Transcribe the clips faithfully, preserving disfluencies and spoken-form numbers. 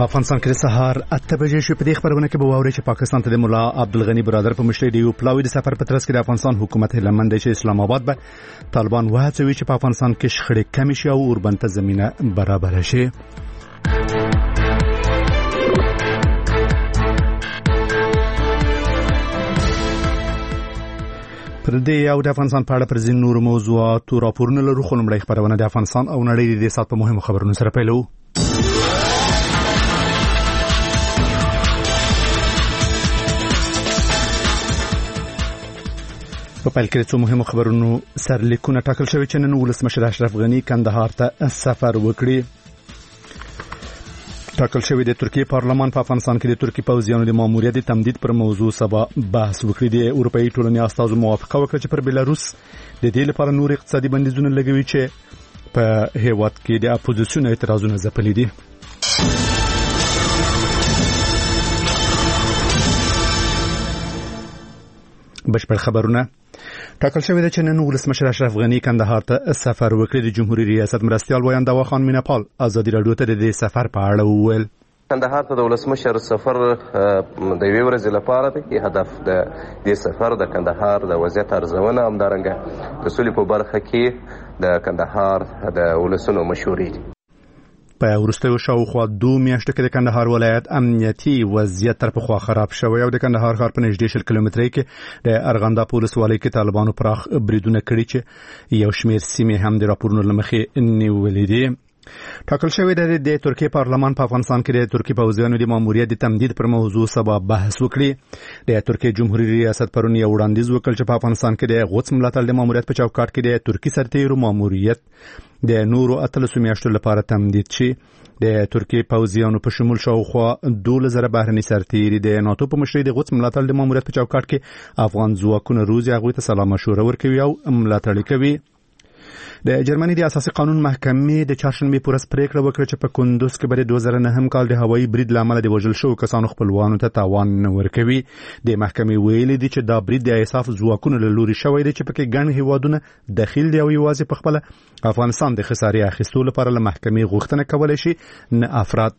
افغانستان کې سهار اته بجې شو. په دې خبرونه کې به واوري چې پاکستان ته د مولا عبدالغنی برادر په مشرۍ د یو پلاوي د سفر په ترڅ کې د افغانستان حکومت هلمند چې اسلام آباد به طالبان وهڅوي چې په افغانستان کې شخړې کم شي او اوربند ته زمينه برابر شي. پر دې او د افغانستان په اړه پر ځین نور موضوعات راپورونه لرو. خو لومړی خبرونه د افغانستان او نړۍ د سات په مهمو خبرونو سره پیلو. په پیل کې څو مهمو خبرونو سرلیکونه ټاکل شوی چې نن ولسمشر اشرف غنی کندهار ته سفر وکړي. ټاکل شوی د ترکیه پارلمان په افغانستان کې د ترکیه پوځیانو د ماموریت د تمدید پر موضوع سبا بحث وکړي. د اروپאי ټولنې استازو موافقه وکړه چې پر بلاروس د دې لپاره نور اقتصادي بندیزونه لګوي چې په هیواد کې د اپوزیسیون اعتراضونه ځپلي دي. بشپړ خبرونه ټاکل شوی چې نن ولسمشر اشرف غنی کندهار ته سفر وکړي. د جمهوریت ریاست مرستیال ویان دوا خان میناپال ازادي رادیو ته د سفر په اړه وویل. کندهار ته د ولسمشر سفر د یوې ورځې لپاره دی. هدف د دې سفر د کندهار د وضعیت ارزونه همدارنګه د سولې په برخه کې د کندهار د ولسونو مشورې دي. په وروستیو شاوخوا دوه میاشتو کې د کندهار ولایت امنیتي وضعیت تر پخوا خراب شوی او د کندهار ښار په نږدې شل کیلومترۍ کې د ارغنده پولیسوالۍ کې طالبانو پراخ بریدونه کړي چې یو شمېر سیمې هم د راپورونو له مخې نیولې دي. ټاکل شوی دی د ترکیه پارلمان په افغانستان کې د ترکیه پوځیانو د ماموریت د تمدید پر موضوع سبا بحث وکړي. د ترکیه جمهوریت ریاست پرون یو وړاندیز وکړ چې په افغانستان کې د غوڅ ملاتړ د ماموریت په چوکاټ کې د ترکیه سرتیرو ماموریت د نورو اتلسو میاشتو لپاره تمدید شي. د ترکیه پوځیانو په شمول شاوخوا دوه زره بهرني سرتیري د ناتو په مشرۍ د غوڅ ملاتړ د ماموریت په چوکاټ کې افغان ځواکونه روزي هغوی ته سلام مشوره ورکوي او ملاتړ کوي. د جرمني د اساسي قانون محکمې د چهارشنبه پورس پریکړه وکړه چې په کندوز کې بری دوه زره نهم کال د هوایي برید لامل د وژل شو کسانو خپلوانو ته تاوان نه ورکوي. د محکمې ویلي دي چې دا برید د ایساف ځواکونو له لوري شوی دی چې پکې ګڼ هیوادونه داخل دي او یوازې په خپل افغانستان د خسارې اخیستلو لپاره له محکمې غوښتنه کولای شي نه افراد.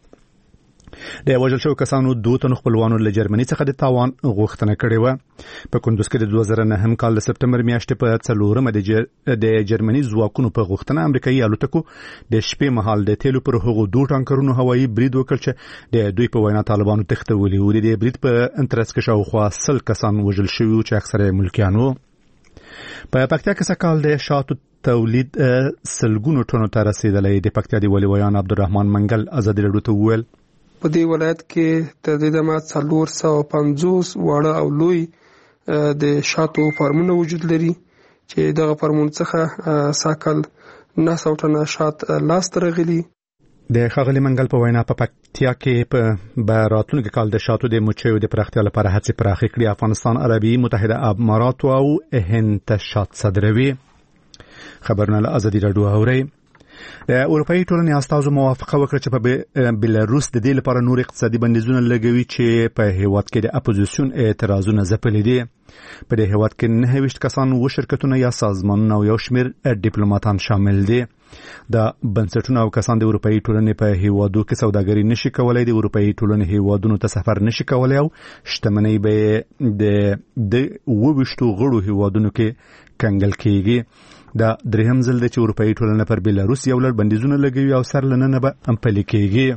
د وژل شو کسانو دوه تنو خپلوانو له جرمني څخه د تاوان غوښتنه کړې و. په کندوز کې د دوه زره نهم کال د سپتمبر میاشتې په څلورمه د جرمني ځواکونو په غوښتنه امریکایي الوتکو د شپې مهال د تیلو پر هغو دوه ټانکرونو هوایي برید وکړ چې د دوی په وینا طالبانو تښتولي وو. د برید په انترس کې شاوخوا سل کسان وژل شوي چې اکثره ملکیان وو. په پکتیا کې سکهال د شاتو تولید سلګونو ټنو ته رسیدلی. د پکتیا د ولي ویان عبدالرحمن منګل ازادي رادیو ته وویل په دې ولایت کې تقریبا ما څلور سوه پنځوس واړه او لوی د شاتو فارمونه وجود لري چې دغه فارمونو څخه ساکل نه سوه ټنه شات لاسته راغلي. د ښاغلي منګل په وینا په پکتیا کې په راتلونکي کال د شاتو د مچیو د پراختیا لپاره هڅې پراخې کړي. افغانستان عربي متحده امارات او هند ته شات صادروي. خبرونه له ازادي رادیو اورئ. د اروپאי ټولنې استازو موافقه وکړه چې په بلاروس د دې لپاره نور اقتصادي بندیزونه لګوي چې په هیواد کې د اپوزیسیون اعتراضونه ځپلي دي. په دې هیواد کې نهه ویشت کسان و شرکتونه یا سازمانونه او یو شمېر ډیپلوماتان شامل دي. دا بنسټونه او کسان د اروپאי ټولنې په هیوادو کې سوداګري نشي کولای، د اروپאי ټولنې هیوادونو ته سفر نشي کولای او شتمنۍ به د د وویشتو غړو هیوادونو کې کنګل کیږي. دا درهم ځل د چې اروپאי ټولنه پر بلاروس یو لړ بندیزونه لګوي او سر لننه به پلي کیږي.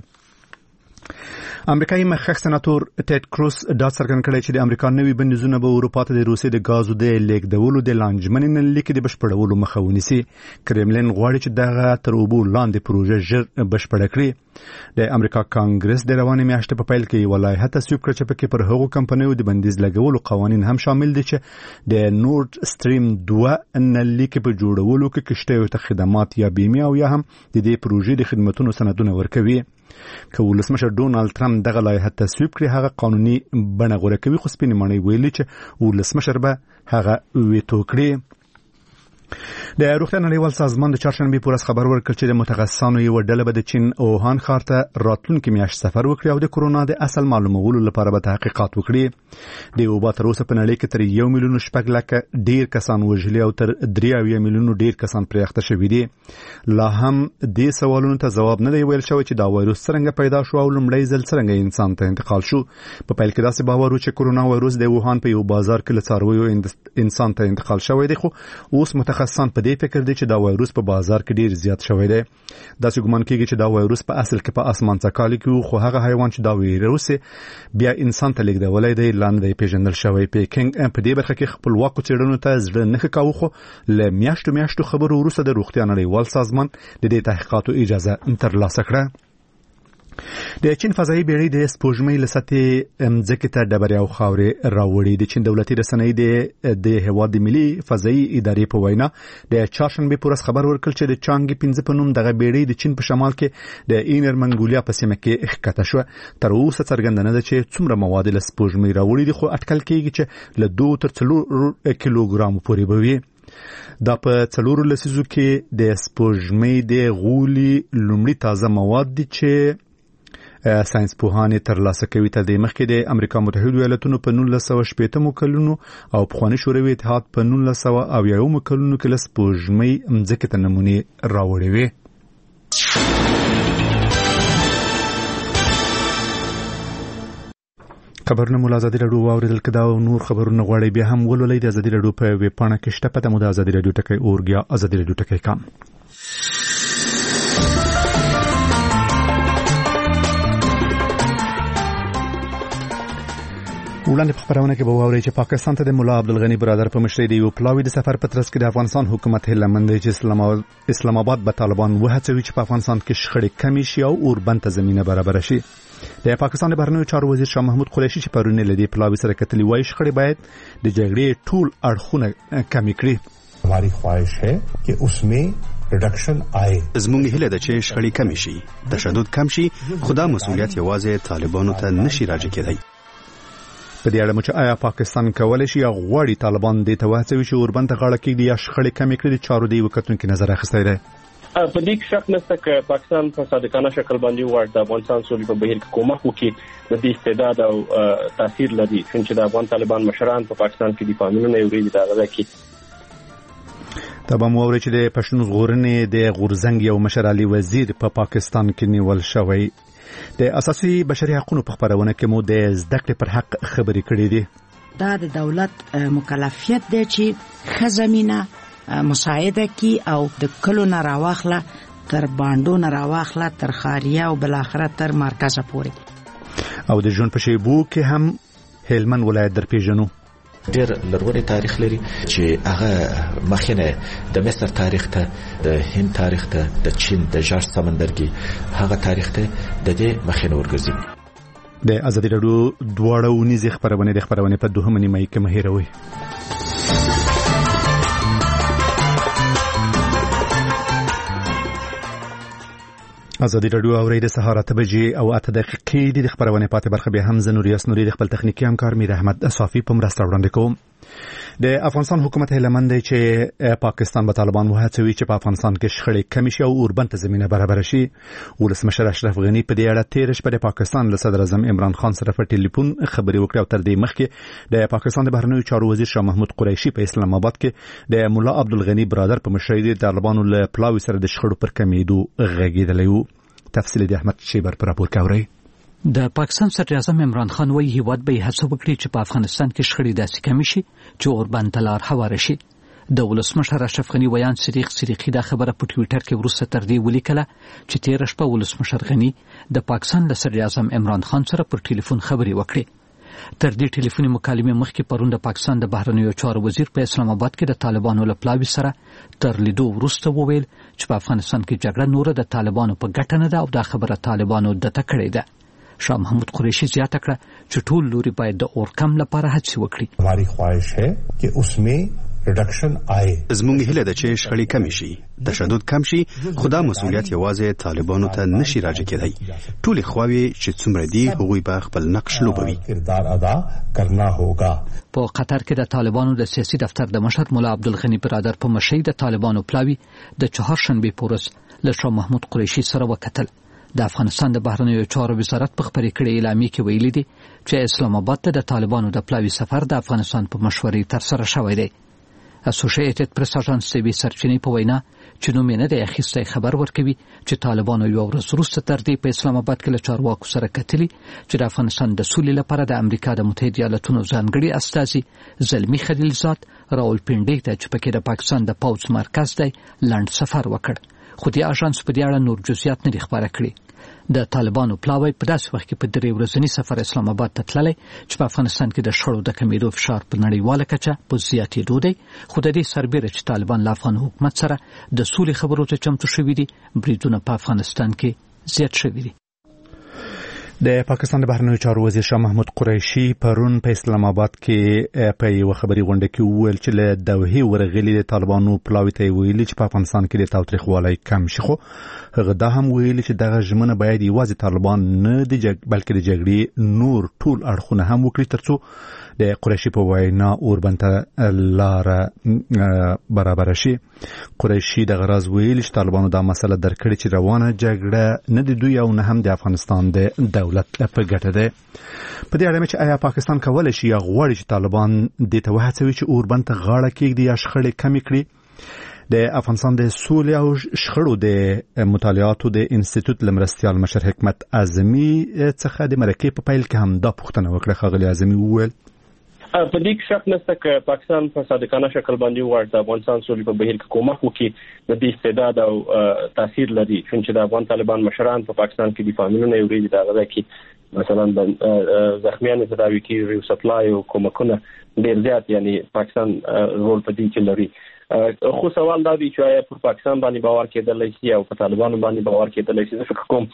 امریکایي مخکښ سناتور ټیډ کروس دا څرګند کړی چې د امریکا نوي بندیزونه به اروپا ته د روسیې د غازو د لیږدولو د لانجمنې نه لیکې د بشپړولو مخه ونیسي. کرملین غواړي چې دغه تر اوبو لاندې پروژه ژر بشپړه کړي. د امریکا کانګرس د روانې میاشتې په پیل کې یو لایحه تصویب کړه چې پکې پر هغو کمپنیو د بندیز لګولو قوانین هم شامل دي چې د نورد سټریم دوه نه لیکې په جوړولو کې کشتیو ته خدمات یا بیمه او یا هم د دې پروژې د خدماتونو سندونه ورکوي. که ولسمشر ډونالد ټرمپ دغه لایحه تصویب کړي هغه قانوني بڼه غوره کوي، خو سپینې ماڼۍ ویلي چې ولسمشر به هغه ویتو کړي. د روغتیا نړیوال سازمان د چهارشنبه په ورځ خبر ورکړ چې د متخصصانو یو ډله به د چین اوهان ښار ته راتلونکي میاشت سفر وکړي او د کورونا د اصل معلومولو لپاره به تحقیقات وکړي. د وبا تر اوسه په نړۍ کې تر یو میلیون شپږ لکه ډیر کسان وژلي او تر درې اویا میلیونو ډیر کسان پرې اخته شوي دي. لا هم د سوالونو ته جواب نه دی ویل شوی چې دا وایروس څنګه پیدا شو او لومړی ځل څنګه انسان ته انتقال شو. په پیل کې داسې باور و چې کورونا وایروس د ووهان په یو بازار کې له څارویو انسان ته انتقال شوی دی، خو اوس متخصصان په دې فکر دي چې دا وایروس په بازار کې ډیر زیات شوی دی. داسې ګمان کیږي چې دا وایروس په اصل کې په اسمان څخه کې خو هغه حیوان چې دا وایروس بیا انسان ته لیږدولای دی لاندې پیژندل شوی. پیکینګ په دې برخه کې خپلواکو څېړنو ته زړه نه کاوه، خو له میاشتو میاشتو خبرو وروسته د روغتیا نړیوال سازمان د دې تحقیقاتو اجازه ترلاسه کړه. د چین فضایي بیړۍ د سپوږمۍ له سطحې مځکې ته ډبرې او خاورې راوړي. د چین دولتي رسنۍ د د هېواد د ملي فضایي ادارې په وینا د چهارشنبې په ورځ خبر ورکړ چې د چانګ پنځه په نوم دغه بیړۍ د چین په شمال کې د اینر منګولیا په سیمه کې ښکته شوه. تر اوسه څرګنده نه ده چې څومره مواد له سپوږمۍ راوړي دي، خو اټکل کېږي چې له دوه تر څلور کیلوګرامو پورې به وي. دا په څلورو لسیزو کې د سپوږمۍ د غولي لومړي تازه مواد دي چې ساينس پوهانې ترلاسه کوي. تر دې مخکې د امریکا متحده ایالاتونو په نولس سوه شپېته کلونو او پخواني شوروي اتحاد په نولس سوه اویا کلونو کې له سپوږمۍ مځکې ته نمونې راوړې وې. خبرونه مو ازادي راډیو واوریدل کدا او نور خبرونه غواړي بیا هم ولولئ د ازادي راډیو په ویب پاڼه کې شته. پته مو د ازادي راډیو ټکی اورګیا ازادي راډیو ټکی کام. وړاندې په خبرونه کې به واورئ چې پاکستان ته د مولا عبدالغنی برادر په مشرۍ د یو پلاوي د سفر په ترڅ کې د افغانستان حکومت هیله مند دی چې اسلام آباد به طالبان وهڅوي چې په افغانستان کې شخړې کمې شي او اوربند ته زمینه برابر شي. د پاکستان د بهرنیو چارو وزیر شاه محمود قریشي چې پرون له دې پلاوي سره کتلې وایي شخړې باید د جګړې ټول اړخونه کم کړي. हमारी ख्वाहिश है कि उसमें रिडक्शन आए. زموږ هیله ده چې شخړې کم شي، تشدد کم شي، خدا مسؤلیت یوازې طالبانو ته نشي راځي کېدای. په دې اړه مو چې آیا پاکستان کولای شي یا غواړي طالبان دې ته وهڅوي چې اوربند ته غاړه کېږدي یا شخړې کمې کړي، د چارو دی وکتونکو نظر اخیستی دی. په دې کې شک نشته چې پاکستان په صادقانه شکل باندې وړ د افغانستان سولې په بهیر کې کومک وکړي. د دې استعداد او تاثیر لري چې د افغان طالبان مشران په پاکستان کې د قانونونو یوري دا غږی دا به مو اوري چې د پښتون ژغورنې د غورزنګ یو مشر علي وزیر په پاکستان کې نیول شوی. د اساسي بشري حقوقو په خبرونه کې مو د زده کړې پر حق خبرې کړې دي. دا د دولت مکلفیت دی چې خزمینه مساعده کی او د کلو نه راواخله تر باندو نه راواخله تر خاریه او بل اخره تر مرکز پورې. او د ژوند په شیبو کې هم هلمند ولایت در پیژنو. ډېر لرغونی تاریخ لري چې هغه مخینه د مصر تاریخ ته، د هند تاریخ ته، د چین د ژړ سمندرګي هغه تاریخ ته د دې مخینه ورګرځي. د ازادي راډیو دواړه ونیزې خبرونه د خبرونه په دوهمه نیمه کې مهیروي. ازادي راډیو اوري د سهار اته بجې او اته دقیقې د خبرونه پاتې برخه به هم زنوریاس نوري د خپل تخنیکی همکار میر احمد صافی په مرسته وړاندې کوم. د افغانستان حکومت هیله مند دی چې پاکستان به طالبان وهڅوي چې په افغانستان کې شخړې کمې شي او اوربند ته زمینه برابر شي. ولسمشر اشرف غنی په دې اړه تیر شپه د پاکستان له صدر اعظم عمران خان سره په ټلیفون خبرې وکړې او تر دې مخکې د پاکستان د بهرنیو چارو وزیر شاه محمود قریشي په اسلام آباد کې د مولا عبدالغنی برادر په مشرۍ د طالبانو له پلاوي سره د شخړو پر کمېدو غږېدلی و. تفصیل د احمد شیبر پر راپور کوي. د پاکستان صدر اعظم عمران خان وایي هیواد به هڅه وکړي چې په افغانستان کې شخړې داسې کمې شي چې اوربند ته لار هواره شي. د ولسمشر اشرف غنی ویان صدیق صدیقی دا خبره په ټوئیټر کې وروسته تر دې ولیکله چې تیر شپه ولسمشر غنی د پاکستان له صدر اعظم عمران خان سره پر ټلیفون خبرې وکړې. تر دې ټلیفوني مکالمې مخکې پرون د پاکستان د بهرنیو چارو وزیر په اسلام آباد کې د طالبانو له پلاوي سره تر لیدو وروسته وویل چې په افغانستان کې جګړه نور د طالبانو په ګټه نه ده او دا خبره طالبانو دته کړې ده. شاه محمود قریشي زیاته کړه چې ټول لوري باید د اورکم لپاره هڅه وکړي. हमारी ख्वाहिश है कि उसमें रिडक्शन आए زموږ هیله ده چې شخړې کم شي تشدد کم شي خو دا مسؤلیت یوازې طالبانو ته نشي راجع کېدای ټولې خواوې چې څومره دي هغوی به خپل نقش لوبوي کردار ادا کرنا ہوگا په قطر کې د طالبانو د سیاسي دفتر د مشر مولا عبدالغنی برادر په مشرۍ د طالبانو پلاوی د چهارشنبه پورس له شاه محمود قریشي سره وکتل د افغانستان د بهرنیو چارو وزارت په خبري کړې اعلامیه کې ویلي دي چې اسلام آباد ته د طالبانو د پلاوی سفر د افغانستان په مشورې تر سره شوی دی اسوسییټډ پریس اژانس سي بي سرچینې په وینا چې نوم نه دی اخیستی خبر ورکوي چې طالبانو یو ورځ وروسته تر دې په اسلام آباد کې له چارواکو سره کتلي چې د افغانستان د سولې لپاره د امریکا د متحده ایالاتونو ځانګړي استازي زلمی خلیلزاد راولپنډي ته چې پکې د پاکستان د پوځ مرکز دی لند سفر وکړ خو د اژانس په دې اړه نور جزئیات نه خبره کړي د طالبانو پلاوی په داسې وخت کې په درې ورځنی سفر اسلام آباد ته تللی چې په افغانستان کې د شړو د کمیدو فشار په نړیواله کچه په زیاتېدو دی خو د دې سربېره چې طالبان له افغان حکومت سره د سولې خبرو ته چمتو شوي دي بریدونه په افغانستان کې زیات شوي دي د پاکستان د بهرنیو چارو وزیر شاه محمود قریشي پرون په اسلام آباد کې په یو خبري غونډه کې وویل چې له دوحې ورغلي د طالبانو پلاوی ته ویلي چې په افغانستان کې د تاوتریخوالي کم شي خو هغه دا هم ویلي چې دغه ژمنه باید یوازې طالبان نه دي بلکې د جګړې نور ټول اړخونه هم وکړي ترڅو د قریشي په وینا اوربنته لار برابر شي قریشي د غراز ویلي چې طالبانو دا مسله درکړي چې روانه جګړه نه دي دوی او نه هم د افغانستان د دولت په ګټه ده په دې اړه چې آیا پاکستان کولای شي غواړي چې طالبان د ته وهڅوي چې اوربنته غاړه کېږدي یا شخړې کمې کړي د افغانستان د سولې او شخړو د مطالعاتو د انسټیټیوټ لمرستیال مشر حکمت اعظمي څخه د مرکې په پیل کې هم دا پوښتنه وکړه خغلی اعظمي وویل په دې کې شک نشته چې پاکستان په صادقانه شکل باندې وړ د افغانستان سولې په بهیر کې کومک وکړي د دې استعداد او تاثیر لري چې د افغان طالبان مشران په پاکستان کې د فامیلونو یو ریډي دا غږی کې مثلا د زخمیانو تداوی کې ریو سپلای او کومکونه ډیر زیات یعنی پاکستان رول په دې کې لري خو سوال دا دی چې آیا پر پاکستان باندې باور کېدلای شي او په طالبانو باندې باور کېدلای شي فکر کوم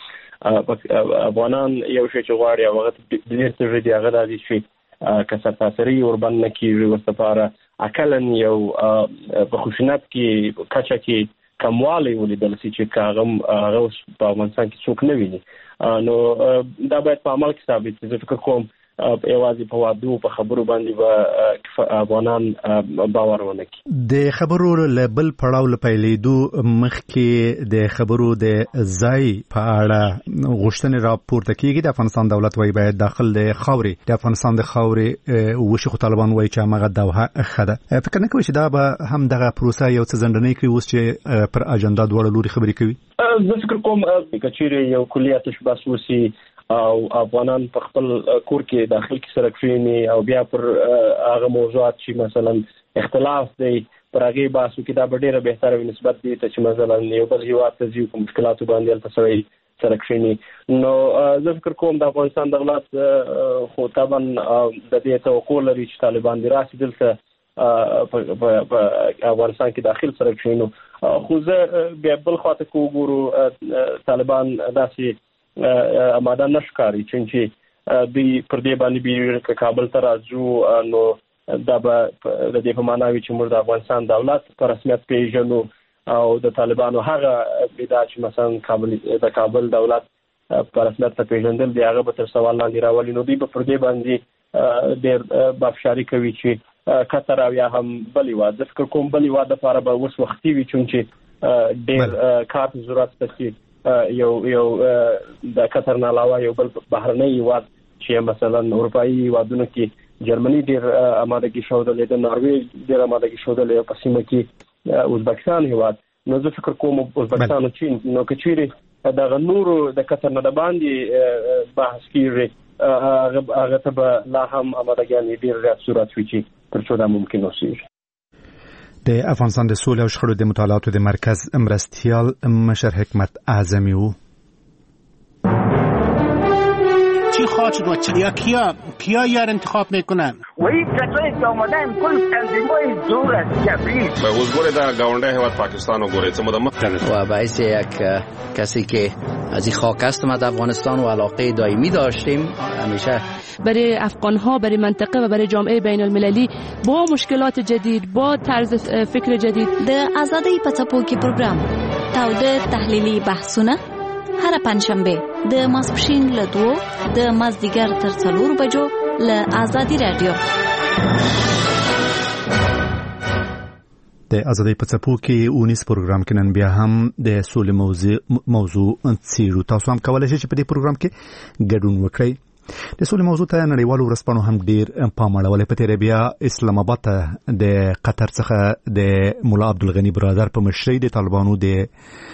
افغانان یو شی چې غواړي هغه د دې څه دی هغه د شي که سرتاسري اوربن کیږي ورسپاره اکلن یو په خشونت کې کچا کې کموالی ولیدل چې کاغم هغه په افغانستان کې څوک نه ویني نو دا باید په عمل کې ثابت شي فکر کوم ایوازي په وادو په خبرو باندې به افغانان باور ونه کړي د خبرو لیبل پړاو لپیلیدو مخکې د خبرو د ځای په اړه غوښتنې راپورته کیږي د افغانستان دولت وايي باید داخل د خاورې د افغانستان د خاورې وشي خو طالبان وايي چې هغه دوه خده فکر نه کوي چې دا به هم دغه پروسه یو څه ځندنې کوي اوس چې پر اجنډا دوړ لوري خبرې کوي زه فکر کوم چې یو کلیات شباس وسی او افغانان په خپل کور کې داخل کې سره کښینی او بیا پر هغه موضوعات چې مثلا اختلاف دی پر هغه باسو کې دا ډیره بهتره وي نسبت دي ته چې مثلا یو بل هیواد ته ځي کوم مشکلات باندې تاسو سره کښینی نو زه فکر کوم د افغانستان دولت خو طبعا د دې توقع لري چې طالبان دي راسي دلته په افغانستان کې داخل سره کښینو خو زه بیا بل خواته کوګورو طالبان داسې اماده نشکاري چې دوی پر دې باندې بیرته کابل ته راځو نو دا به د دې په معنا وي چې موږ د افغانستان دولت په رسمیت پیژنو او د طالبانو هغه بدا چې مثلا کابل د کابل دولت په رسمیت پیژندل دی هغه به تر سوال لاندې راولي نو دوی په پر دې باندې ډېر بافشاری کوي چې قطر او یا هم بلی واده فکر کوم بلی واده لپاره به اوس وختي وي چې ډېر کار ضرورت پکې یو یو د قطر نه علاوه یو بل بهرنی هیواد چې مثلا اروپאי هیوادونو کې جرمني ډیر آمادګي شودلې د ناروې ډیر آمادګي شودلې په سیمه کې ازبکستان هیواد نو زه فکر کوم ازبکستان او چین نو کچېری د غنورو د قطر نه باندې بحث کیږي هغه ته لا هم آمادګي ډیر زیات صورت وچی تر څو دا ممکن اوسي د افغانستان د سولې او شخړو د مطالعاتو د مرکز مرستیال مشر حکمت اعظمی و چی خواهد شد و کیا کیا یار انتخاب میکنن وهي اومدن کل تنظیم‌های دور از جبری به حضور در گاونده هیواد پاکستان و گوریت مدام و باعث یک کسی که از این خاک است ما در افغانستان و علاقه دائمی داشتیم همیشه برای افغان‌ها، برای منطقه و برای جامعه بین المللی با مشکلات جدید، با طرز فکر جدید. د آزادۍ په څپو کې پروګرام تاوده تحلیلي بحثونه هر پنځشنبه د ماسپښین له دوه د مازدیګر تر څلور بجو له آزادي رادیو. د ازادۍ په څپو کې اونیس پروګرام کې نن بیا هم د سولې موضوع موضوع څیړو. تاسو هم کولای شئ چې په دې پروګرام کې ګډون وکړئ. د سولې موضوع ته نړیوالو ورځپاڼو هم ډیر پام اړولی. په تېره بیا اسلام آباد ته د قطر څخه د مولا عبدالغني برادر په مشرۍ د طالبانو د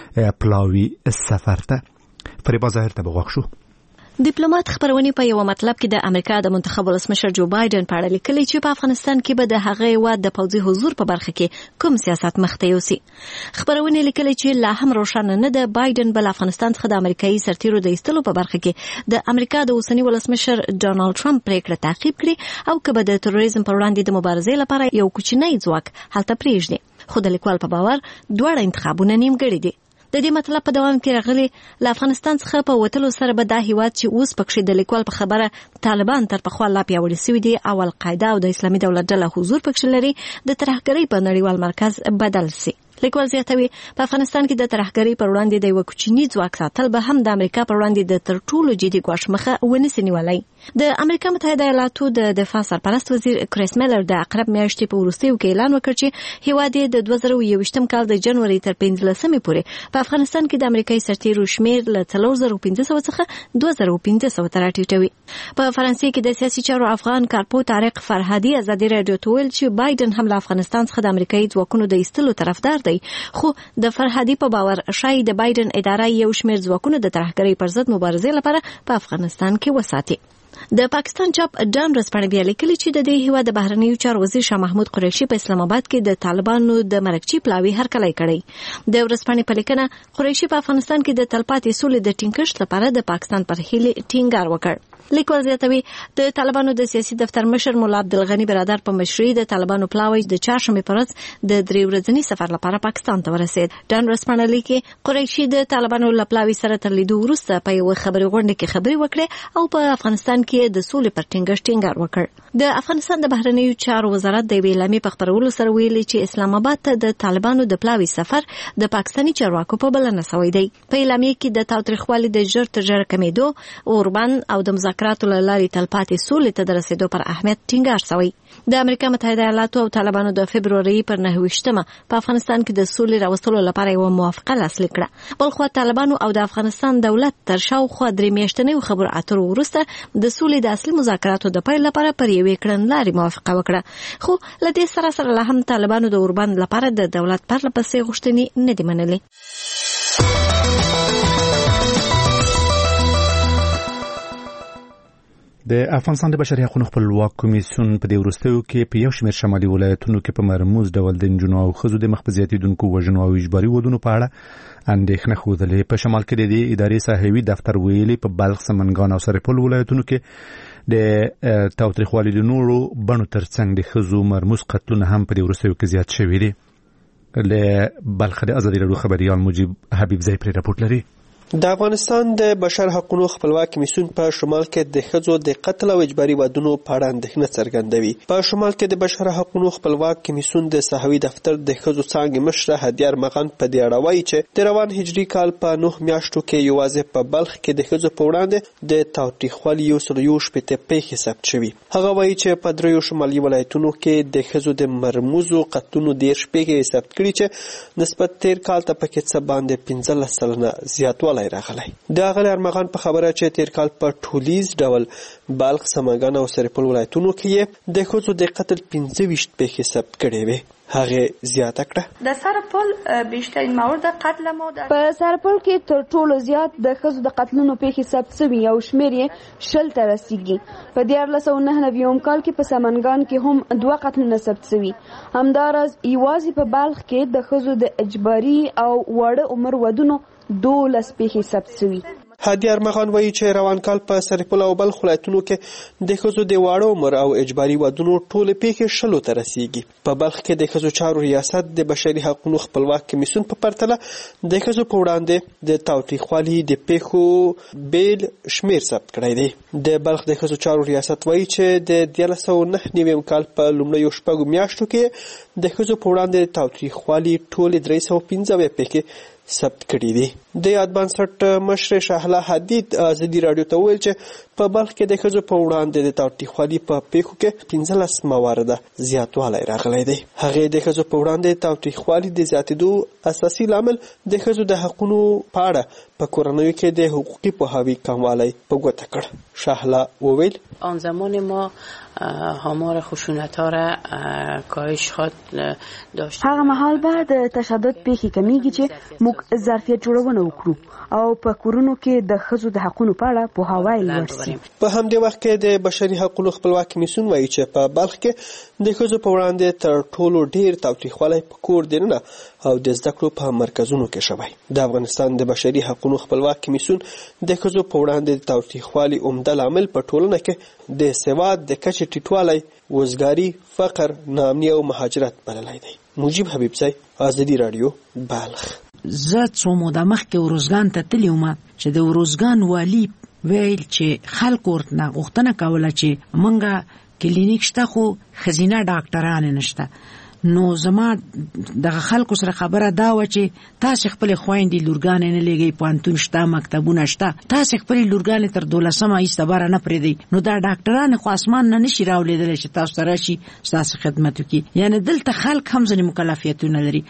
پلاوي سفر ته فریبا ظاهر ته بغوښ شو. ډیپلوماټ خبرونه په یو مطلب کې د امریکا د منتخب ولسمشر جو بایدن په اړه لیکلي چې په افغانستان کې به د هغه هیواد د پوځي حضور په برخه کې کوم سیاست مخته یوسي. خبرونه لیکلي چې لا هم روښانه نه ده بایدن بل افغانستان څخه د امریکایي سرتیرو د ایستلو په برخه کې د امریکا د اوسنی ولسمشر ډونالد ټرمپ پریکړه تعقیب کړي او که به د تروریزم پر وړاندې د مبارزې لپاره یو کوچنی ځواک هلته پریږدي. خو د لیکوال په باور دواړه انتخابونه نیمګړي دي. د دې مطلب په دوام کې راغلي له افغانستان څخه په وتلو سره به دا هیواد چې اوس پکې د لیکوال په خبره طالبان تر پخوا لا پیاوړي شوي دي او القاعده او د اسلامي دولت ډله حضور پکې لري د ترهګرۍ په نړیوال مرکز بدل شي. لیکوال زیاتوي په افغانستان کې د ترهګرۍ پر وړاندې د یو کوچني ځواک ساتل به هم د امریکا پر وړاندې د تر ټولو جدي ګواښ مخه ونیسي نیولای. د امریکا متحده ایالاتو د دفاع سرپرست وزیر کریس میلر د اقرب میاشتې په وروستیو کې اعلان وکړ چې هیواد د دوه زره یوویشتم کال د جنوري تر پنځلسمې پورې په افغانستان کې د امریکایي سرتیرو شمیر له څلور زره پنځه سوه څخه دوه زره پنځه سوه ته راټیټوي. په فرانسې کې د سیاسي چارو افغان کارپو طارق فرهادي ازادي رادیو ته ویل چې بایدن هم له افغانستان څخه د امریکایي ځواکونو د ایستلو طرفدار دی. خو د فرهادي په باور شاید د بایدن اداره یو شمېر ځواکونه د ترهګرۍ پر ضد مبارزې لپاره په افغانستان کې وساتي. د پاکستان چاپ ډان ورځپاڼه بیا لیکلي چې د دې هیواد د بهرنیو چارو وزیر شاه محمود قریشي په اسلام آباد کې د طالبانو د مرکچی پلاوي هرکلی کړی. د ورځپاڼې په لیکنه قریشي په افغانستان کې د تلپاتې سولې د ټینګښت لپاره د پاکستان پر هیلې ټینګار وکړ. لیکوال زیاتوي د طالبانو د سیاسي دفتر مشر مولا عبدالغني برادر په مشرۍ د طالبانو پلاوی د چهارشنبې پر ورځ د درې ورځني سفر لپاره پاکستان ته ورسید. ډان ورځپاڼه لیکي قریشي د طالبانو له پلاوي سره تر لیدو وروسته په یوه خبري غونډه کې خبرې وکړې او په افغانستان کې د سولې پر ټینګښت ټینګار وکړ. د افغانستان د بهرنیو چارو وزارت د یوې اعلامیې په خپرولو سره ویلي چې اسلام آباد ته د طالبانو د پلاوي سفر د پاکستاني چارواکو په بلنه شوی دی. په اعلامیې کې د تاوتریخوالي د ژر تر ژره کمېدو اوربند او د مذاکراتو له لارې تلپاتې سولې ته د رسیدو پر اهمیت ټینګار شوی. د امریکا متحده ایالاتو او طالبانو د فبروري پر نهه ویشتمه په افغانستان کې د سولې راوستلو لپاره یو موافقه لاسلیک کړه. بلخو طالبانو او د افغانستان دولت تر شاوخوا درې میاشتنیو خبرو اترو وروسته د سولې د اصلي مذاکراتو د پیل لپاره پر یوې کړنلارې موافقه وکړه. خو له دې سره سره لا هم طالبانو د اوربند لپاره د دولت پرله پسې غوښتنې نه دي منلې. د افغانستان د بشري حقوقو خپلواک کمیسیون په دې وروستیو کې په یو شمېر شمالي ولایتونو کې په مرموز ډول د نجونو او ښځو د مخ په زیاتېدونکو وژنو او اجباري ودونو په اړه اندېښنه ښودلې. په شمال کې د دې ادارې صاحبي دفتر ویلي په بلخ، سمنګان او سرپل ولایتونو کې د تاوتریخوالي د نورو بڼو ترڅنګ د ښځو مرموز قتلونه هم په دې وروستیو کې زیات شوي دي. له بلخ د ازادي راډیو خبريال مجيب حبیب زئی پر راپورټ لري. د افغانستان د بشر حقوقو خپلواک کمیسیون په شمال کې د ښځو د قتل او اجباري ودونو په اړه اندېښنه څرګندوي. په شمال کې د بشر حقوقو خپلواک کمیسیون د صحوي دفتر د ښځو څانګې مشره هدیه ارمغان په دې اړه وایي چې د روان هجري کال په نه میاشتو کې یوازې په بلخ کې د ښځو په وړاندې د تاوتریخوالي یو سل یو شپېته پیښې ثبت شوي. هغه وایي چې په دریو شمالي ولایتونو کې د ښځو د مرموزو قتلونو دېرش پیښې ثبت کړي چې نسبت تیر کال ته پکې څه باندې پنځلس سلنه زیاتوالی راغلی. د اغلی ارمغان په خبره چې تیر کال په ټولیز ډول بلخ، سمنګان او سرپل ولایتونو کې د ښځو د قتل پنځه ویشت پیښې ثبت کړې وې. هغه زیاته کړه د سرپل بیشترین مورد قتل مو ده. په سرپل کې تر ټولو زیات د ښځو د قتلونو پیښې ثبت شوي او شمېر یې شل ته رسیږي. په دیارلس سوه نهه نوي کال کې په سمنګان کې هم دوه قتلونه ثبت شوي. همداراز یوازې په بلخ کې د ښځو د اجباري او واړه عمر ودونو دولس پیښې ثبت شوي. هادي ارمغان وایي چې روان کال په سرپل او بلخ ولایتونو کې د ښځو د واړه عمر او اجباري ودونو ټولې پیښې شلو ته رسیږي. په بلخ کې د ښځو چارو ریاست د بشري حقوقو خپلواک کمیسیون په پرتله د ښځو په وړاندې د تاوتریخوالي د پیښو بیل شمیر ثبت کړی دی. د بلخ د ښځو چارو ریاست وایي چې د دیارلس سوه نهه نوي کال په لومړیو شپږو میاشتو کې د ښځو په وړاندې د تاوتریخوالي ټولې درې سوه پنځه اویا پیښې ثبت کړي دي. د یاد بنسټ مشر شهلا حدید ازادي راډیو ته وویل چې په بلخ کې د ښځو په وړاندې د تاوتریخوالي په پیښو کې پنځلس موارده زیاتوالی راغلی دی. هغې د ښځو په وړاندې د تاوتریخوالي د زیاتېدو اساسي لامل د ښځو د حقونو په اړه په کورنیو کې د حقوقي پوهاوي کموالی په ګوته کړ. شهلا وویل آن زمان ما آمار خشونت ها را کاهش خواهد داشت. هغه مهال به د تشدد پیښې کمیږي چې موږ ظرفیت جوړونه وکړو او په کورونو کې د ښځو د حقونو په اړه پوهاوی لوړ شي. په همدې وخت کې د بشري حقوقو خپلواک کمیسیون وایي چې په بلخ کې د ښځو په وړاندې تر ټولو ډیر تاوتریخوالی په کور دننه او د زده کړو په مرکزونو کې شوی. د افغانستان د بشري حقوقو خپلواک کمیسیون د ښځو په وړاندې د تاوتریخوالي عمده لامل په ټولنه کې د سواد د کچې ټیټوالی، وزګاري، فقر، ناامني او مهاجرت بللی دی. مجيب حبیبزی، ازادي راډیو، بلخ. زه څو موده مخکې وروزګان ته تللی وم چې د وروزګان والي ویل چې خلکو ورته غوښتنه کوله چې مونږه کلینیک شته خو ښځینه ډاکټران نشته. نو زما دغه خلکو سره خبره دا و چې تاسې خپلې خویندې لورګانې نه لېږئ، پوهنتون شته، مکتبونه شته، تاسې خپلې لورګانې تر دولسمه ایسته بره نه پرېږدئ. نو دا ډاکټران خو اسمان نه نشي راولیدلی چې تاسو ته راشي ستاسو خدمت وکړي. یعنې دلته خلک هم ځینې مکلفیتونه لري.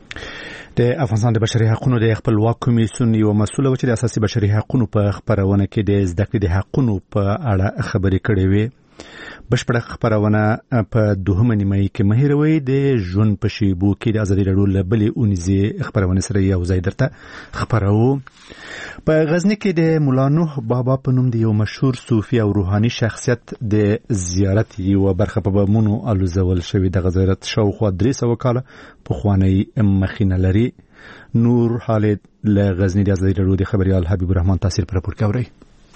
د افغانستان د بشري حقوقو د خپلواک کمیسیون یو مسؤل و چې د اساسي بشري حقوقو په خبرونه کې د زده کړې د حقوقو په اړه خبرې کړې وې. بشپړه خبرونه په دوهمه نیمایي کې مهیروي د ژوند په شیبو کې د ازادي راډیو له بلې اونیزې خبرونه سره یو ځای درته خبرو. په غزني کې د مولا نوح بابا په نوم د یو مشهور صوفي او روحاني شخصیت د زیارت یوه برخه په بمونو الوزول شوې. دغه زیارت شاوخوا درې سوه کاله پخوانی مخینه لري. نور خالد له غزني د ازادي راډیو د خبريال حبیب الرحمن تاثیر پر راپور کوي.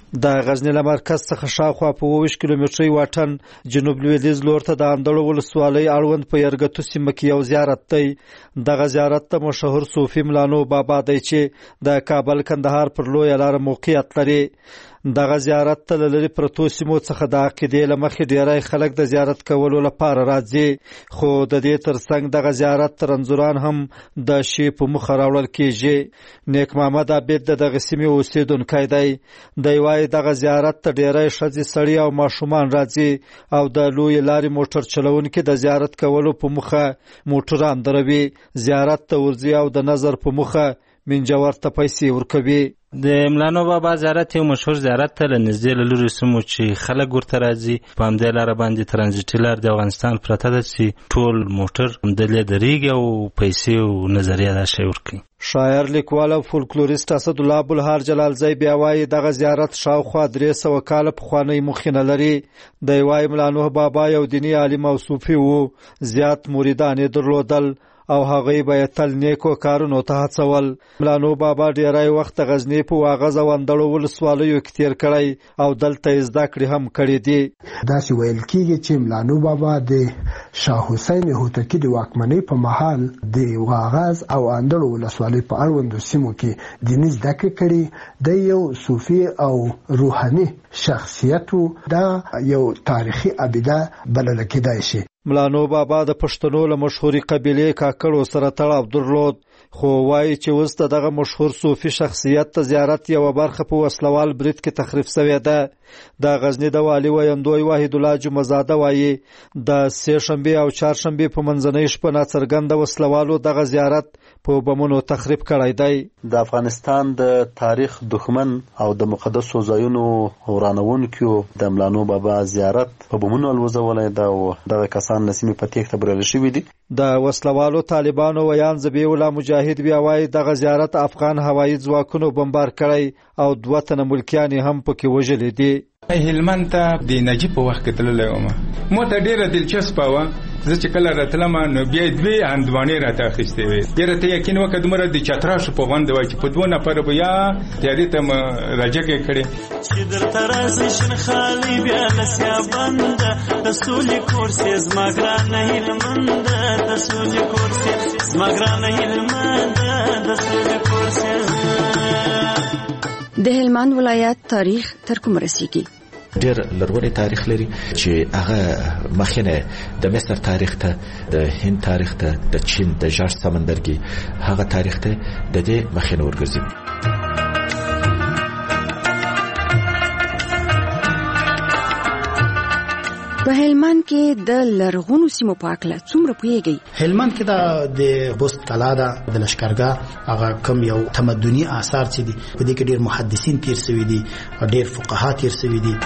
د غزنی له مرکز څخه شاوخوا په اووه ویشت کیلومتري واټن جنوب لویدیځ لور ته د اندړو ولسوالۍ اړوند په یرګتو سیمه کې یو زیارت دی. دغه زیارت ته مشهور صوفي مولا نوح بابا دی چې د کابل کندهار پر لویه لاره موقعیت لري. دغه زیارت ته له لرې پرتو سیمو څخه د عقیدې له مخې ډیری خلک د زیارت کولو لپاره راځي، خو د دې ترڅنګ دغه زیارت رنځوران هم د شی په مخه راوړل کېږي. نیک محمد عابد د دغه سیمې اوسېدونکی دی. دی وایي دغه زیارت ته ډیری ښځې، سړي او ماشومان راځي او د لویې لارې موټر چلونکي د زیارت کولو په مخه موټران دروي، زیارت ته ورځي او د نظر په مخه منجور ته پیسې ورکوي. د مولا نوح بابا زیارت یو مشهور زیارت ته له نږدې له لورې سیمو چې خلک ورته راځي. په همدې لاره باندې ترانزیټي لار د افغانستان پرته ده چې ټول موټر همدلته درېږي او پیسې او نظریه دا شی ورکوي. شاعر، لیکوال او فولکلوریست اسدالله ابوالهار جلالزی بیا وایي دغه زیارت شاوخوا درې سوه کاله پخوانی مخینه لري. دی وایي مولا نوح بابا یو دیني عالم او صوفي و، زیات مریدان یې درلودل او هغوی به تل نیکو کارونو ته هڅول. مولا نوح بابا ډیری وخت غزنی په واغظ او اندړو ولسوالیو کې تیر کړی او دلته زده کړې هم کړې دي. داسې ویل کېږي چې مولا نوح بابا د شاه حسین هوتکی د واکمنۍ په مهال د واغظ او اندړو ولسوالۍ په اړوندو سیمو کې دیني زده کړې کړي. د یو صوفي او روحاني شخصیت و. دا یو تاریخي ابیده بلل کېدای شي. مولا نوح بابا د پښتنو له مشهوري قبیلې کاکړو سره تړاو درلود، خو وایي چې اوس دغه مشهور صوفي شخصیت ته زیارت یوه برخه په وسلوال برید کې تخریب شوې ده. د غزني د والي ویندوی واحد الله جمعزاده وایي د سې شنبې او چهارشنبې په منځنۍ شپه ناڅرګنده وسلوالو دغه زیارت په بمونو تخریب کړی دی. د افغانستان د تاریخ دښمن او د مقدسو ځایونو ورانونکو د مولا نوح بابا زیارت په بمونو الوزولی ده او دغه کسان له سیمې په تېښته بریالي شوي دي. د وسلوالو طالبانو ویان ذبیح الله مجاهد بیا وایي دغه زیارت افغان هوایي ځواکونو بمبار کړی او دوه تنه ملکیان یې هم پکې وژلي دي. هلمند ته د نجیب په وخت کې تللی وم. مو ته ډېره دلچسپه وه زه چې کله راتلم نو بیا دوی اندوانې راته اخیستې وې ډېره ته یقین وکړه دومره د چتراشو په غوند وای چې په دوه نفره به یا تیارې ته م راجګې کړې چې درته راځي شین خالي بیا لسیا بند د سولې کورسې زما ګرانه هیلمند د سولې کورسې زما ګرانه هیلمند د سولې کورسې د هلمند ولایت تاریخ تر کوم رسیږي؟ ډېر لرغونی تاریخ لري چې هغه مخینه د مصر تاریخ ته د هند تاریخ ته د چین د ژړ سمندرګي هغه تاریخ ته د دې مخینه ورګرځي. په هلمند کې د لرغونو سیمو په اړه څومره پوهیږئ؟ هلمند کې دا د بست کلا ده د لشکرګاه هغه کم یو تمدني آثار چې دي په دې کې ډېر محدثین تیر شوي دي او ډېر فقها تیر شوي دي.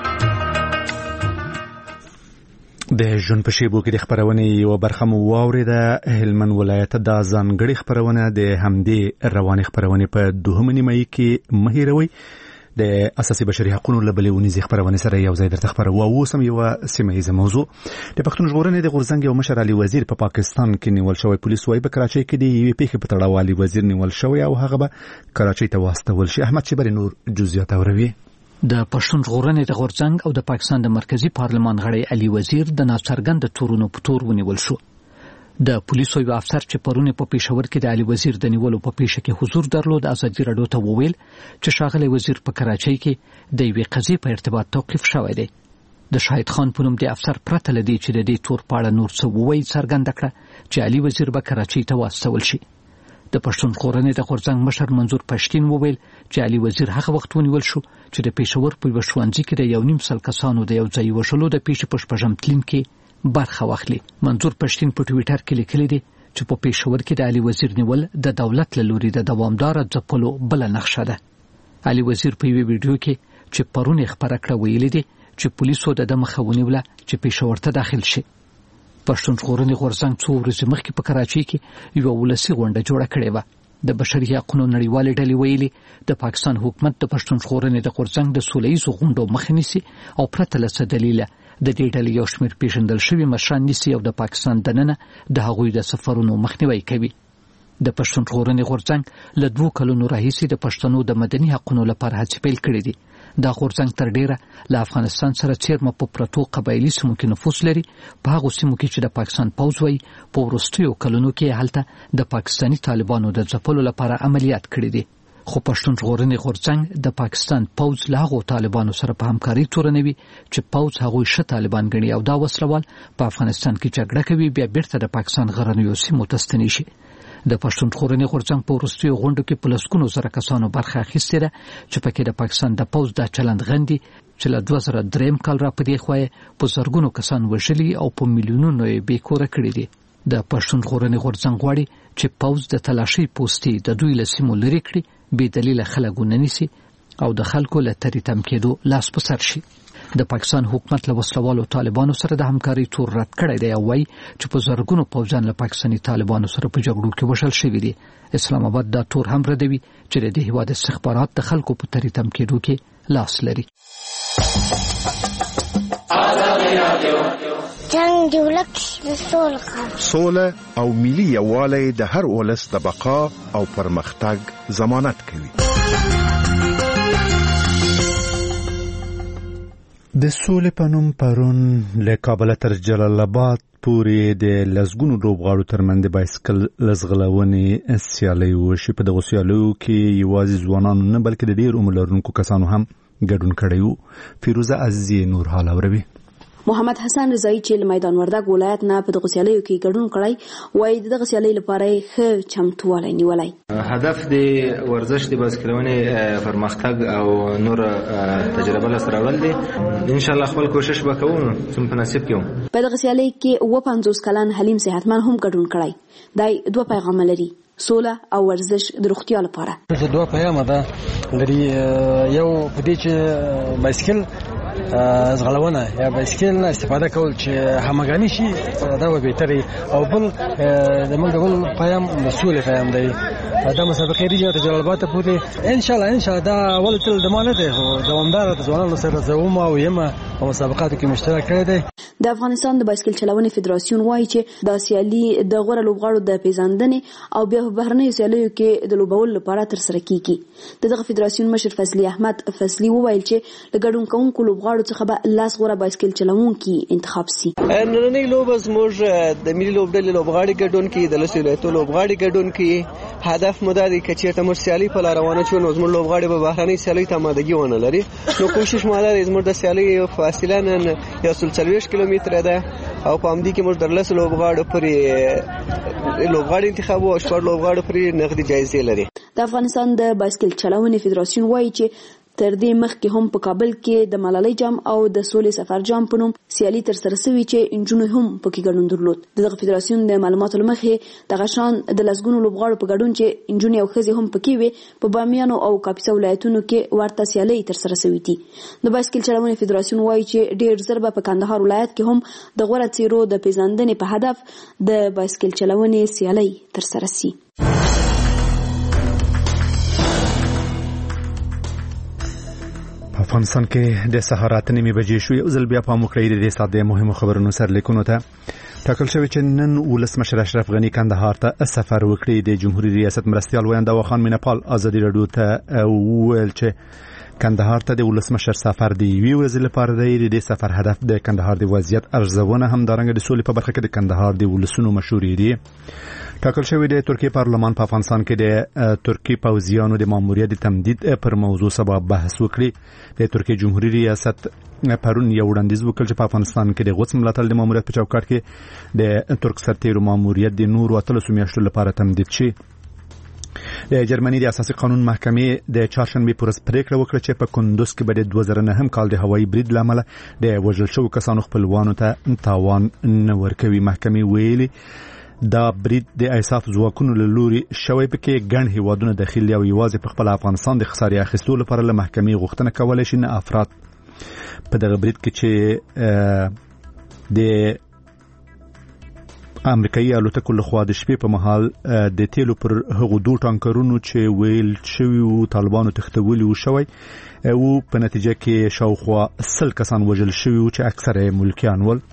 د ژوند په شیبو کې د خبرونې یو برخه مو واورېده. هلمند ولایت د ځانګړي خبرونه د همدې روانې خبرونې په دوهمه نیمایي کې مه هېروئ. د اساسي بشري حقوقو لبلې ونیزي خبرونه سره یو ځای درته خبره واو سم یو سیمه ییزه موضوع د پښتون ژغورنې د غورځنګ یو مشر علي وزیر په پا پاکستان کې نیول شوی پولیس وايي په کراچۍ کې د یوې پیښې په تړاو علي وزیر نیول شوی او هغه به کراچۍ ته واستول شي. احمد شبری نور جزئیات اوروي. د پښتون ژغورنې د غورځنګ او د پاکستان د مرکزی پارلمان غړی علي وزیر د ناڅرګند تورونو په تور ونیول شو. د پولیسو یو افسر چې پرونه په پېښور کې د علي وزیر د نیولو په پیښه کې حضور درلود ازادي راډیو ته وویل چې ښاغلی وزیر په کراچۍ کې د یوې قضیې په ارتباط توقیف شوی دی. د شاهد خان په نوم د افسر پرته لدی چې د دې تور پاړه نور څه وویل څرګنده کړه چې علي وزیر به کراچۍ ته واستول شي. د پښتون ژغورنې د غورځنګ مشر منظور پښتين وویل چې علي وزیر هغه وخت ونیول شو چې د پېښور په یو ښوونځي کې د یو نیم سل کسانو د یو ځای وشلو د پیښې په شپږم تلین کې برخه واخلي. منظور پښتين په ټوئیټر کې لیکلي دي چې په پېښور کې د علي وزیر نیول د دولت له لوري د دوامدار ځپلو بل نقشه ده. علي وزیر په یو ویډیو کې چې پرونه خبره کړه ویلي دي چې پولیسو د مخه ونیوله چې پېښور ته داخل شي. پښتون ژغورنې غورځنګ څو ورځې مخکې په کراچۍ کې یو ولسي غونډه جوړه کړې و. د بشري حقوقو نړیوالې ډلې ویلي د پاکستان حکومت د پښتون ژغورنې د غورځنګ د سولهییزو غونډو مخه نیسي او پرته له څه دلیله د دې ډلې یو شمېر پیژندل شوي مشران نیسي او د پاکستان دننه د هغوی د سفرونو مخنیوي کوي. د پښتون ژغورنې غورځنګ له دوه کلونو راهیسې د پښتنو د مدني حقوقو لپاره هڅې پیل کړې دي. دا غورځنګ تر ډیره له افغانستان سره چیرمه په پروتو قبایلی سیمو کې نفوذ لري. په هغه سیمو کې چې د پاکستان پوځ وای په وروستیو کلونو کې هلته د پاکستانی طالبانو د ځپلو لپاره عملیات کړي دي. خو پښتون ژغورنې غورځنګ د پاکستان پوځ له هغو طالبانو سره په همکاري تورنوي چې پوځ هغوی ښه طالبان ګڼي او دا وسلوال په افغانستان کې جګړه کوي بیا بیرته د پاکستان غرنیو سیمو ته ستنې شي. د پښتون ژغورنې غورځنګ په وروستیو غونډو کې په لسګونو زره کسانو برخه اخیستې ده چې پکې د پاکستان د پوځ د چلند غندي چې له دوه زره درې کال را پدې خوای په زرګونو کسان وژلي او په میلیونونو یې بیکوره کړي دي. د پښتون ژغورنې غورځنګ غواړي چې پوځ د تلاشي پوستي د دوی له سیمو لرې کړي بې دلیله خلک ونیسي او د خلکو له تریتم کېدو لاس په سر شي. د پاکستان حکومت له وسلوالو طالبانو سره د همکاري تور رد کړی دی او وايي چې په زرګونو پوځیان له پاکستاني طالبانو سره په جګړو کې وشل شوي دي. اسلام آباد دا تور هم ردوي چې د دې هیواد استخبارات د خلکو په تریتم کېدو کې لاس لري. جنگ جوړک سوله او ملي یووالی د هر ولس د بقا او پرمختګ ضمانت کوي. د سولې په نوم پرون له کابل تر جلال آباد پورې د لسګونو لوبغاړو ترمنځ د بایسکل لزغلونې سیالۍ وشي. په دغه سیالیو کې یوازې ځوانان نه بلکې د ډېر عمر لرونکو کسانو هم ګډون کړی و. فیروزه عزیزي نور حال اوروي. محمد حسن رضایی چې له میدان وردګ ولایت نه په دغه سیالیو کې ګډون کړی وایي دغه سیالۍ لپاره ښه چمتووالی نیولی. هدف د ورزش د بایسکلونې پرمختګ او نور تجربه لاسته راوړل دي. ان شاء الله خپل کوشش وکړو چې په نصیب کې په دغه سیالۍ کې اووه پنځوس کلن حلیم صحتمن هم ګډون کړی. دا دوه پیغام لري: سوله او ورزش د روغتیا لپاره. دوه پیغام ده لري. یو په دې چې بایسکل زغلونه یا بایسکل نه استفاده کول چې همغاني شي دا به بهتري او بل د موږ بل پیام د سولې پیام دی دا مسابقه ریجه ته جلال آباد ته پورې ان شاء الله ان شاء الله دا ول تل د مانه ده دوامدار د ځوانانو سره زوم او یمه په مسابقاتو کې مشترک کړی دی. د افغانستان د بایسکل چلونې فدراسیون وایي چې د سیالي د غوړه لوبغاړو د پیژندنې او بیا په بهرنیو سیالیو کې د لوبولو لپاره ترسره کیږي. دغه فدراسیون مشر فضلي احمد فضلي وویل چې د ګډون کوونکو لوبغاړو څخه به لاس غوړه بایسکل چلوونکي انتخاب سي. نننۍ لوبه زموږ د ملي لوبډلې لوبغاړي ګډون کوي، د لسو ولایتونو لوبغاړي ګډون کوي. هدف مو دا دی چې چیرته موږ سیالي په لار روانه شو نو زموږ لوبغاړي به بهرنۍ سیالي ته آمادګي ونه لري. نو کوشش مو دا دی زموږ د سیالي فاصله نن یو سل څلوېښت کیلومتره ده او په همدې کې موږ د لسو لوبغاړو پورې لوبغاړي انتخاب او شپږ لوبغاړو پورې نغدي جایزې لري. د افغانستان د بایسکل چلونې فدراسیون وایي چې تر دې مخکې هم په کابل کې د ملالۍ جام او د سولې سفر جام په نوم سیالي ترسره شوې چې انجونو هم پکې ګډون درلود. دغه فدراسیون د معلوماتو لمخې دغه شان د لسګونو لوبغاړو په ګډون چې انجونې او ښځې هم پکې وي په بامیانو او کاپیسا ولایتونو کې ورته سیالي ترسره شوې دي. د بایسکل چلونې فدراسیون وایي چې ډېر ژر به په کندهار ولایت کې هم د غوره څیرو د پیژندنې په هدف د بایسکل چلونې سیالي ترسره شي. افغانستان کې د سهار اته نیمې بجې شو. یو ځل بیا په مخکې د دې ساده مهمو خبرونو سره لیکونو ته ټاکل شوی چې نن ولسمشر اشرف غنی کندهار ته سفر وکړي. د جمهوریت ریاست مرستیال ویندا وخان مینپال ازادي رادیو ته ویل چې کندهار ته د ولسمشر سفر دی وی ورځ لپاره دی. د دې سفر هدف د کندهار د وضعیت ارزونه هم دارنګ د سولې په برخه کې د کندهار د ولسونو مشورې دي. ټاکل شوی د ترکیه پارلمان په افغانستان کې د ترکیه پوځیانو د ماموریت د تمدید پر موضوع سبب بحث وکړي. د ترکیه جمهوریت ریاست پرون یو وړاندیز وکړ چې په افغانستان کې د غوڅ ملاتړ د ماموریت په چوکاټ کې د ترک سرتیرو ماموریت د نور اتلسو میاشتو لپاره تمدید شي. د جرمني د اساسي قانون محکمې د چهارشنبه پر ورځ پریکړه وکړه چې په کندوز کې به د دوه زره نهم کال د هوایي برید لامل د وژل شوو کسانو خپلوانو ته تاوان نه ورکوي. محکمې ویلي دا برید د ایساف ځواکونو له لوري شوی پکې ګڼ هیوادونه داخلي او یوازې په خپل افغانستان د خسارې اخیستو لپاره له محکمې غوښتنه کولای شي نه افراد په دغه برید کې چې د امریکایي الوتکو له خوا د شپې په مهال د تیلو پر هغو دوه ټانکرونو چې ویل شوي وو طالبانو تښتولي وو شوی او په نتیجه کې شاوخوا سل کسان وژل شوي وو چې اکثره یې ملکیان ول.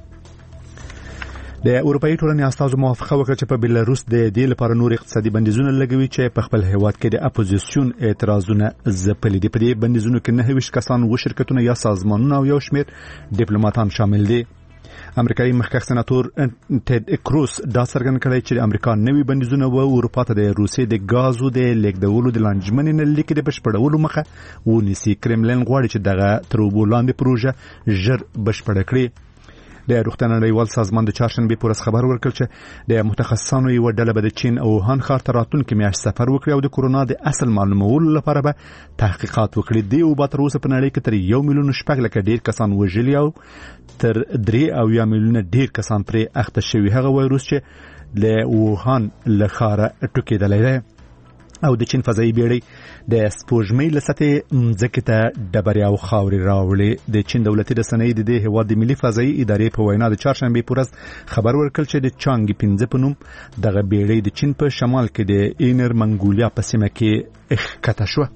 د اروپאי ټولنې استازو موافقه وکړه چې په بلاروس د دې لپاره نور اقتصادي بندیزونه لګوي چې په خپل هیواد کې د اپوزیسیون اعتراضونه ځپلي دي. په دې بندیزونو کې نه ویشت کسان و شرکتونه یا سازمانونه او یو شمېر ډیپلوماټان شامل دي. امریکایي مخکښ سناتور ټید کروس دا څرګند کړی چې امریکا نوي بندیزونه و اروپا ته د روسیې د غازو د لیږدولو د لانجمنې نه لیکي د بشپړولو مخه ونیسي. کرملین غواړي چې دغه تر اوبو لاندې پروژه ژر بشپړه کړي. د روغتیا نړیوال سازمان د چهارشنبه پر ورځ خبر ورکړ چې د متخصصانو یو ډله به د چین او ووهان ښار ته راتلونکي میاشت سفر وکړي او د کورونا د اصل معلومولو لپاره به تحقیقات وکړي. دی او به تر اوسه په نړۍ کې تر یو میلیون شپږ لکه ډیر کسان وژلي او تر درې او یا میلیونه ډیر کسان پرې اخته شوي. هغه وایروس چې له ووهان له ښاره ټوکېدلی دی او د چین فضایي بیړۍ د سپوږمۍ له سطحې مځکې ته ډبرې او خاورې راوړې. د چین دولتي رسنۍ د دې هېواد د ملي فضایي ادارې په وینا د چهارشنبې پر ورځ خبر ورکړ چې د چانګ پنځه په نوم دغه بیړۍ د چین په شمال کې د اینر منګولیا په سیمه کې ښکته شوه.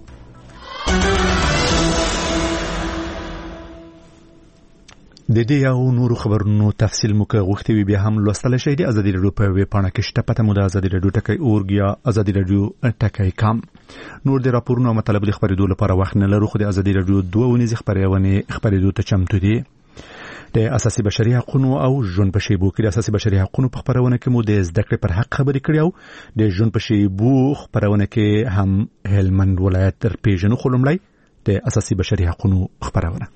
د دې او نورو خبرونو تفصیل مو که غوښتي وي بیا هم لوستلی شئ. د ازادي راډیو په ویب پاڼه کې شته. پته مو د ازادي راډیو ټکی اورګ یا ازادي راډیو ټکی کام. نور د راپورونو او مطالبو د خپرېدو لپاره وخت نه لرو خو د ازادي راډیو دوه اونیزې خپرونې خپرېدو ته چمتو دي. د اساسي بشري حقوقو او ژوند په شیبو کې د اساسي بشري حقوقو په خپرونه کې مو د زده کړې پر حق خبرې کړې او د ژوند په شیبو خپرونه کې هم هلمند ولایت تر پیژنو. خو لومړی د اساسي بشري حقوقو خپرونه.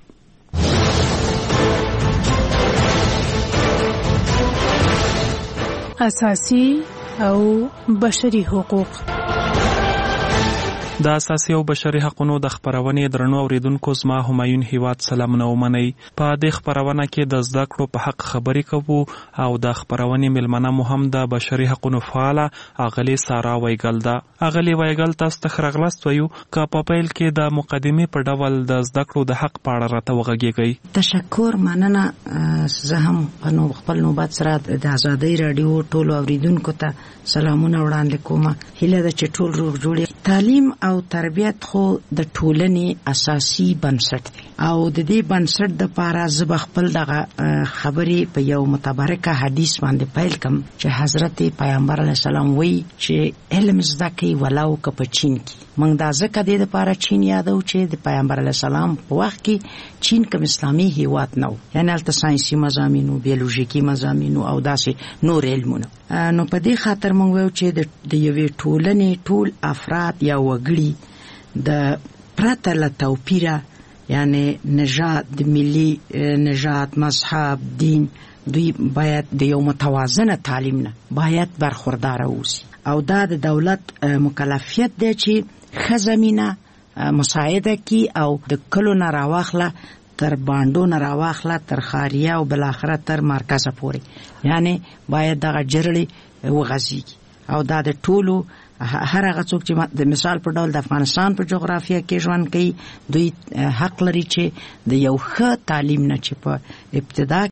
اساسي او بشري حقوق د اساسي او بشري حقوقو د خبرونې درنو اوریدونکو زما همایون هیواد سلامونه ومنئ. په دې خبرونه کې د زده کړو په حق خبرې کوو او د خبرونې ملمنه مو هم د بشري حقوقو فعاله اغلی سارا ویګل ده. اغلی ویګل تاسو ته خرغلست ویو که په پیل کې د مقدمې په ډول د زده کړو د حق په اړه راته وغږیږئ. تشکر، مننه. زه هم په خپل نوبت سره د ازادۍ رادیو ټولو اوریدونکو ته سلامونه وړاندې کوم. هیله ده چې ټول روغ جوړ. تعلیم او تربیت خو د ټولنې اساسي بنسټ دی او د دې بنسټ د پاره زب خپل دغه خبرې په یو متبرکه حدیث باندې پیل کوم چې حضرت پیغمبر علیه السلام وایي چې علم زده کوي ولو که په چین کې. موږ دا ځکه د دې لپاره چین یادو چې د پیغمبر علیه السلام په وخت کې چین کوم اسلامي هیواد نه و، یعنی هلته ساینسي مضامینو، بیولوژیکي مضامینو او داسې نور علمونه. نو په دې خاطر موږ وایو چې د یوې ټولنې ټول افراد یا وګړي د پرته له توپیره، یعنی نژاد، د ملي نژاد، مذهب، دین، دوی باید د یو متوازنه تعلیم نه باید برخوردار اوسي او دا د دولت مکلفیت دی چې ښه زمینه مساعده کی او د کلو نه راواخله تر باندو نه راواخله تر خاریه او بالاخره تر مرکزه پورې، یعنی باید دغه جرړې وغځیږي او دا د ټولو هر هغه څوک چې د مثال په ډول د افغانستان په جغرافیه کې ژوند کوي دوی حق لري چې د یو ښه تعلیم نه چې په ابتدا